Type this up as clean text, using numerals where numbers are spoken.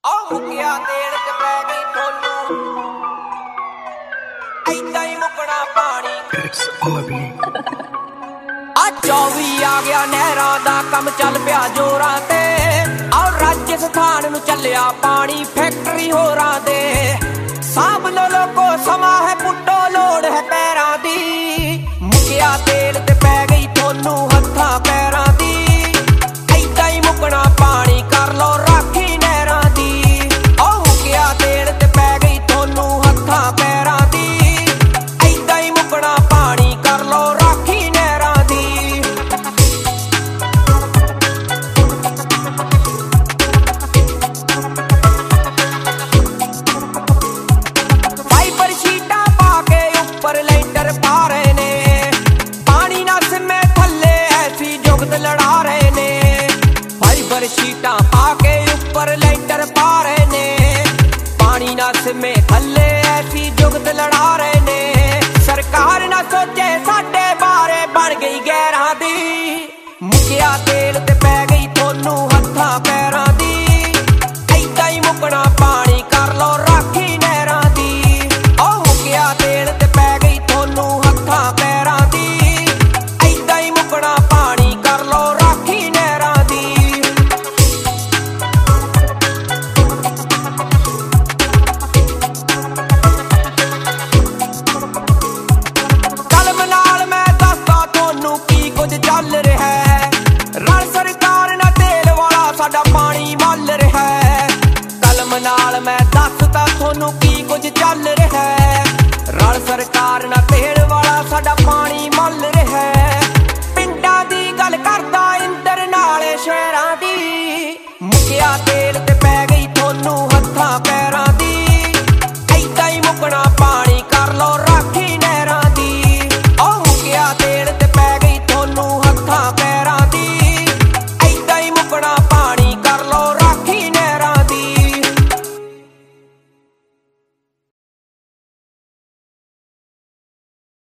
ਮੁੱਕਿਆ ਤੇਲ ਤੇ ਪੈ ਗਈ ਤੁਹਾਨੂੰ ਐਦਾਂ ਹੀ ਮੁੱਕਣਾ ਪਾਣੀ। ਆ 24 ਆ ਗਿਆ ਨਹਿਰਾਂ ਦਾ ਕੰਮ ਚੱਲ ਪਿਆ ਜੋਰਾਂ ਤੇ। ਆ ਰਾਜਸਥਾਨ ਨੂੰ ਚੱਲਿਆ ਪਾਣੀ ਫੈਕਟਰੀ ਹੋਰਾਂ ਦੇ। ਸਾਂਭ ਲੋ ਲੋਕੋ ਸਮਾਂ ਹੈ ਪੁੱਟੋ ਲੋੜ ਹੈ ਪੈਰਾਂ ਦੀ। ਮੁੱਕਿਆ ਤੇਲ ਤੇ ਪੈ ਗਈ ਤੁਹਾਨੂੰ ਹੱਥਾਂ ਪੈਰਾਂ ਦੀ। ਐਦਾਂ ਹੀ ਮੁੱਕਣਾ ਪਾਣੀ ਕਰ ਲੋ ਰਾਖੀ ਨਹਿਰਾਂ ਦੀ। ਉਹ ਮੁੱਕਿਆ ਤੇਲ ਤੇ ਪੈ ਗਈ ਤੁਹਾਨੂੰ ਹੱਥਾਂ ਪੈਰਾਂ ਦੀ। ਐਦਾਂ ਹੀ ਮੁੱਕਣਾ ਪਾਣੀ ਕਰ ਲੋ ਰਾਖੀ ਨਹਿਰਾਂ ਦੀ। ਫਾਈਬਰ ਸ਼ੀਟਾਂ ਪਾ ਕੇ ਉੱਪਰ ਲੈਂਟਰ ਪਾ ਰਹੇ ਨੇ। ਪਾਣੀ ਨਾ ਸਿਮੇ ਥੱਲੇ ਐਸੀ ਜੁਗਤ ਲੜਾ ਰਹੇ ਨੇ। ਫਾਈਬਰ ਸ਼ੀਟਾਂ ਪਾ ਕੇ ਉੱਪਰ ਲੈਂਟਰ ਪਾ ਰਹੇ ਨੇ। ਪਾਣੀ ਨਾ ਸਿਮੇ ਥੱਲੇ ਐਸੀ ਜੁਗਤ ਲੜਾ ਰਹੇ ਨੇ। ਸਰਕਾਰ ਨਾ ਸੋਚੇ ਸਾਡੇ ਬਾਰੇ ਬਣ ਗਈ ਗੈਰਾਂ ਦੀ। ਮੁੱਕਿਆ ਤੇਲ ਤੇ ਪੈ ਗਈ ਤੁਹਾਨੂੰ ਹੱਥਾਂ ਪੈਰਾਂ ਦੀ। ਐਦਾਂ ਹੀ ਮੁੱਕਣਾ ਪਾਣੀ ਕਰ ਲੋ ਰਾਖੀ ਨਹਿਰਾਂ ਦੀ। ਉਹ ਮੁੱਕਿਆ ਤੇਲ ਤੇ ਪੈ ਗਈ ਤੁਹਾਨੂੰ ਹੱਥਾਂ ਪੈਰਾਂ ਦੀ। ਐਦਾਂ ਹੀ ਮੁੱਕਣਾ ਪਾਣੀ ਕਰ ਲੋ ਰਾਖੀ ਨਹਿਰਾਂ ਦੀ। ਕਲਮ ਨਾਲ ਮੈਂ ਦੱਸਦਾ ਤੁਹਾਨੂੰ ਕੀ ਕੁਝ ਚੱਲ ਰਿਹਾ ਹੈ। ਰਲ ਸਰਕਾਰ ਨਾਲ ਤੇਲ ਵਾਲਾ ਸਾਡਾ ਪਾਣੀ ਮੱਲ ਰਿਹਾ ਹੈ। ਕਲਮ ਨਾਲ ਮੈਂ ਦੱਸਦਾ ਤੁਹਾਨੂੰ ਕੀ ਕੁਝ ਚੱਲ ਰਿਹਾ ਹੈ। ਰਲ ਸਰਕਾਰ ਨਾਲ ਤੇਲ ਵਾਲਾ ਸਾਡਾ ਪਾਣੀ ਮੱਲ ਰਿਹਾ ਹੈ। ਪਿੰਡਾਂ ਦੀ ਗੱਲ ਕਰਦਾ ਇੰਦਰ ਨਾਲੇ ਸ਼ਹਿਰਾਂ ਦੀ। ਮੁੱਕਿਆ ਤੇਲ ਤੇ